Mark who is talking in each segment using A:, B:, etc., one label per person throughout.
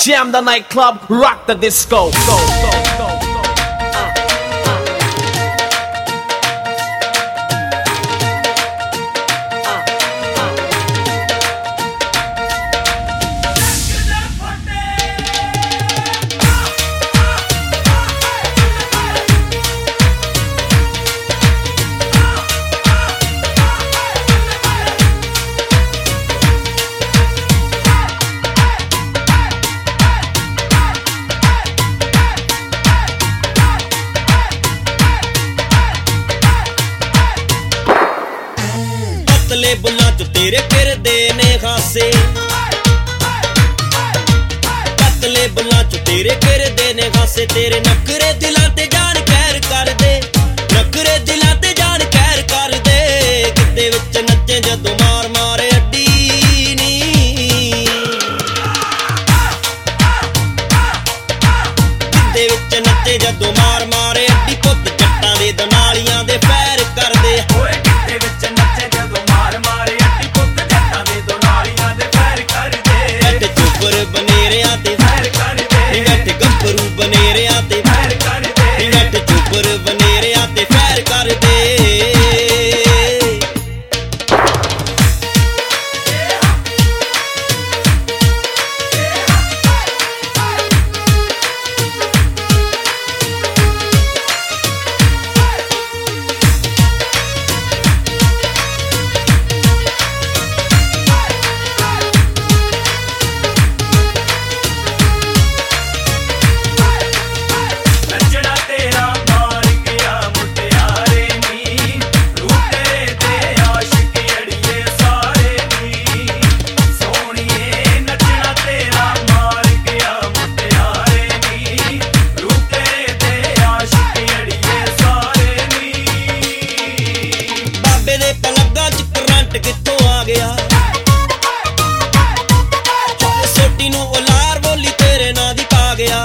A: Jam the nightclub, rock the disco.
B: ਪਤਲੇ ਬੁੱਲਾਂ ਚ ਤੇਰੇ ਫਿਰਦੇ ਨੇ ਖਾਸੇ, ਪਤਲੇ ਬੁੱਲਾਂ ਚ ਤੇਰੇ ਫਿਰਦੇ ਨੇ ਖਾਸੇ, ਤੇਰੇ ਨਖਰੇ ਦਿਲਾਂ ਤੇ ਜਾਨ ਕਹਿਰ ਕਰਦੇ, ਨਖਰੇ ਦਿਲਾਂ ਤੇ ਜਾਨ ਕਹਿਰ ਕਰਦੇ, ਕਿਤੇ ਵਿੱਚ ਨੱਚੇ ਜਦੋਂ ਮਾਰ ਮਾਰੇ ਅੱਡੀ ਨੀ, ਕਿਤੇ ਵਿੱਚ ਨੱਚੇ ਜਦੋਂ ਮਾਰ ਮਾਰੇ ਅੱਡੀ, ਪੁੱਤ ਜੱਟਾਂ ਦੇ ਦਨਾਲੀਆਂ ਦੇ ਪੈਰ ਕਰਦੇ, ਓਏ ਕਿਤੇ ਵਿੱਚ ਨੱਚੇ ਜਦੋਂ ਮਾਰ ਮਾਰੇ ਅੱਡੀ, ਪੁੱਤ ਜੱਟਾਂ ਦੇ ਦਨਾਲੀਆਂ ਦੇ ਪੈਰ ਕਰਦੇ, ਗੱਟ ਚੁੱਪਰ ਬਨੇਰਿਆਂ ਤੇ ਪੈਰ ਕਰਦੇ, ਗੱਟ ਗੱਭਰੂ ਬਨੇਰਿਆਂ ਤੇ ਪੈਰ ਕਰਦੇ, ਗੱਟ ਚੁੱਪਰ ਬਨੇਰਿਆਂ ਤੇ ਪੈਰ ਕਰਦੇ। ਕਿੱਥੋਂ ਆ ਗਿਆ ਸੋਟੀ ਨੂੰ ਉਲਾਰ ਬੋਲੀ ਤੇਰੇ ਨਾਂ ਦੀ ਪਾ ਗਿਆ,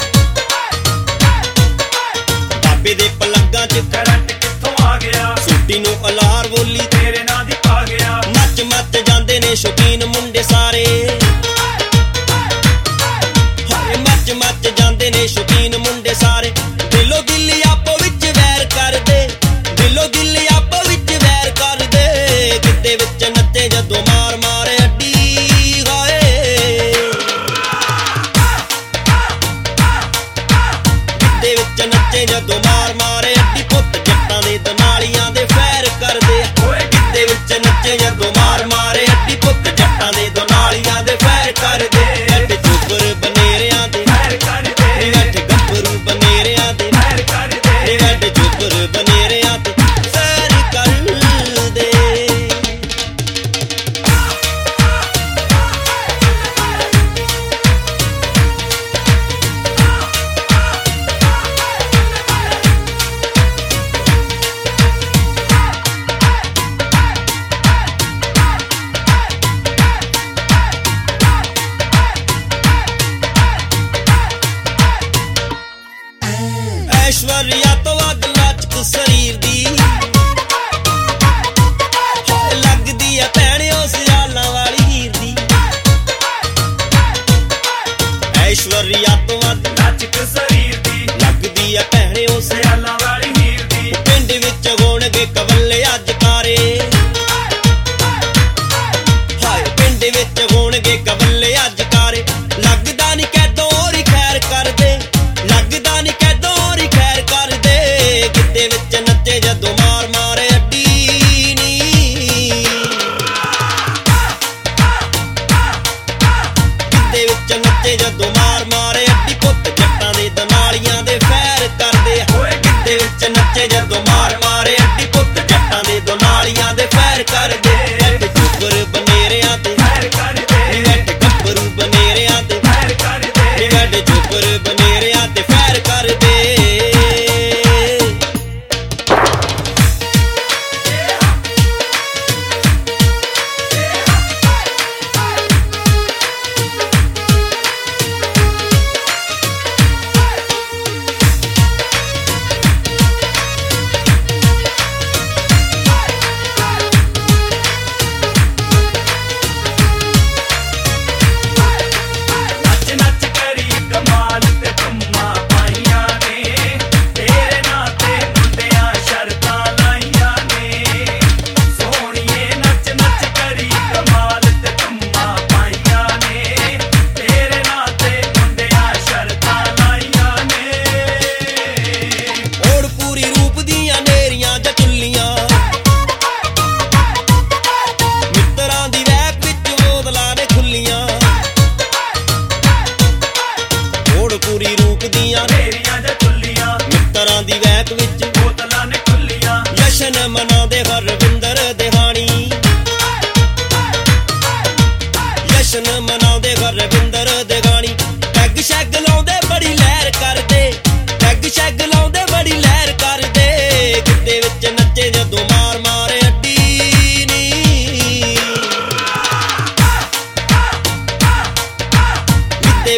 B: ਬਾਬੇ ਦੇ ਪਲੱਗਾਂ ਚ ਕਰੰਟ ਕਿੱਥੋਂ ਆ ਗਿਆ, ਸੋਟੀ ਨੂੰ ਉਲਾਰ ਬੋਲੀ ਤੇਰੇ ਨਾਂ ਦੀ ਪਾ ਗਿਆ, ਨੱਚ ਮੱਚ ਜਾਂਦੇ ਨੇ ਸ਼ੌਕੀਨ ਮੁੰਡੇ ਸਾਰੇ, ਹਾਏ ਮੱਚ ਮੱਚ ਜਾਂਦੇ ਨੇ ਸ਼ੌਕੀਨ ਮੁੰਡੇ ਸਾਰੇ, ਦਿਲੋਂ ਦਿਲ ਆਪੋ ਵਿੱਚ ਵੈਰ ਕਰਦੇ, ਦਿਲੋਂ ਦਿਲ ਆਪੋ ਵਿੱਚ ਵੈਰ ਕਰਦੇ, ਕਿਤੇ ਵਿੱਚ ਨੱਚੇ ਜਦੋਂ ਮਾਰ ਮਾਰੇ ਅੱਡੀ ਹਾਏ, ਕਿਤੇ ਵਿੱਚ ਨੱਚੇ ਜਦੋਂ ਮਾਰ ਮਾਰੇ ਅੱਡੀ, ਪੁੱਤ ਜੱਟਾਂ ਦੇ ਦਨਾਲੀਆਂ ਦੇ ਫੈਰ ਕਰਦੇ, ਓਏ ਕਿਤੇ ਵਿੱਚ ਨੱਚੇ ਜਦੋਂ ਮਾਰ ਮਾਰੇ ਅੱਡੀ, ਪੁੱਤ ਜੱਟਾਂ ਦੇ ਦਨਾਲੀਆਂ ਦੇ ਫੈਰ ਕਰਦੇ, ਗੱਟ ਚੁੱਪਰ ਬਨੇਰਿਆਂ ਦੇ ਫੈਰ ਕਰਦੇ, ਗੱਟ ਗੱਭਰੂ ਬਨੇਰਿਆਂ ਦੇ ਫੈਰ ਕਰਦੇ, ਗੱਟ ਚੁੱਪਰ ਬਨੇਰਿਆਂ ਤੇ ਫੈਰ ਕਰਦੇ। ਐਸ਼ਵਰਿਆ ਤੋਂ ਵੱਧ ਲਚਕ ਸਰੀਰ ਦੀ ਲੱਗਦੀ ਆ ਭੈਣੇ ਉਸ ਜਾਲਾਂ ਵਾਲੀ ਹੀਰ ਦੀ, ਐਸ਼ਵਰਿਆ ਤੋਂ ਵੱਧ ਲਚਕ ਸਰੀਰ ਦੀ ਲੱਗਦੀ ਆ ਭੈਣੇ ਉਸ ਜਾਲਾਂ ਵਾਲੀ ਹੀਰ ਦੀ, ਪਿੰਡ ਵਿੱਚ ਹੋਣਗੇ ਕਵੱਲੇ ਅੱਜ ਕਾਰੇ, ਹਾਏ ਪਿੰਡ ਵਿੱਚ ਹੋਣਗੇ ਕਵੱਲੇ ਅੱਜ ਕਾਰੇ, ਲੱਗਦਾ ਨੀ ਕੈਦੋਂ ਹੋਰੀ ਖੈਰ ਕਰਦੇ, ਲੱਗਦਾ ਨੀ ਕੈਦੋਂ ਹੋਰੀ ਖੈਰ ਕਰਦੇ, ਕਿਤੇ ਵਿੱਚ ਨੱਚੇ ਜਦੋਂ ਮਾਰ ਮਾਰੇ ਅੱਡੀ ਨੀ, ਕਿਤੇ ਵਿੱਚ ਨੱਚੇ ਜਦੋਂ ਮਾਰ ਮਾਰੇ ਅੱਡੀ, ਪੁੱਤ ਜੱਟਾਂ ਦੇ ਦਨਾਲੀਆਂ ਦੇ ਫੈਰ ਕਰਦੇ, ਓਏ ਕਿਤੇ ਵਿੱਚ ਨੱਚੇ ਜਦੋਂ ਮਾਰ ਮਾਰੇ ਅੱਡੀ, ਪੁੱਤ ਜੱਟਾਂ ਦੇ ਦਨਾਲੀਆਂ ਦੇ ਫੈਰ ਕਰਦੇ, ਗੱਟ ਚੁੱਪਰ ਬਨੇਰਿਆਂ ਤੇ ਫੈਰ ਕਰਦੇ, ਗੱਟ ਗੱਭਰੂ ਬਨੇਰਿਆਂ ਤੇ ਫੈਰ ਕਰਦੇ, ਗੱਟ ਚੁੱਪਰ ਬਨੇਰਿਆਂ ਤੇ ਫੈਰ ਕਰਦੇ।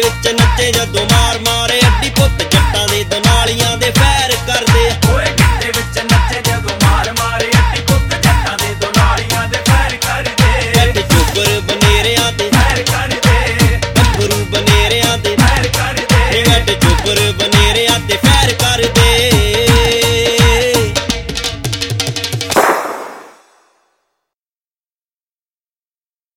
B: ਵਿੱਚ ਨੱਚੇ ਜਦੋਂ ਮਾਰ ਮਾਰੇ ਅੱਡੀ ਪੁੱਤ ਜੱਟਾਂ ਦੇ ਦੁਨਾਲੀਆਂ ਦੇ ਫੈਰ